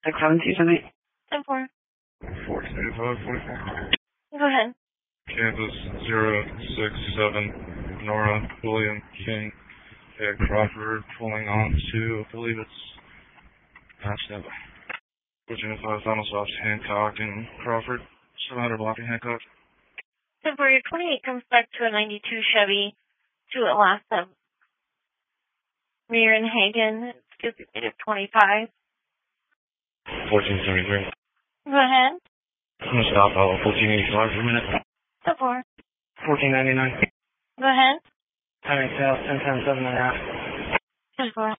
67278. 10-4. 148544. Go ahead. Kansas 067, Nora William King, Ed Crawford, pulling on to, I believe it's Stand by. Virginia 5, Donald Soft, Hancock, and Crawford. 700 blocking Hancock. 10-4, your 28 comes back to a 92 Chevy to Atlanta. Rear and Hagen, it's 25. 1473. Go ahead. I'm going to stop 1485 for a minute. 10-4. 1499. Go ahead. Timing sales, 10 times 7.5. 10-4.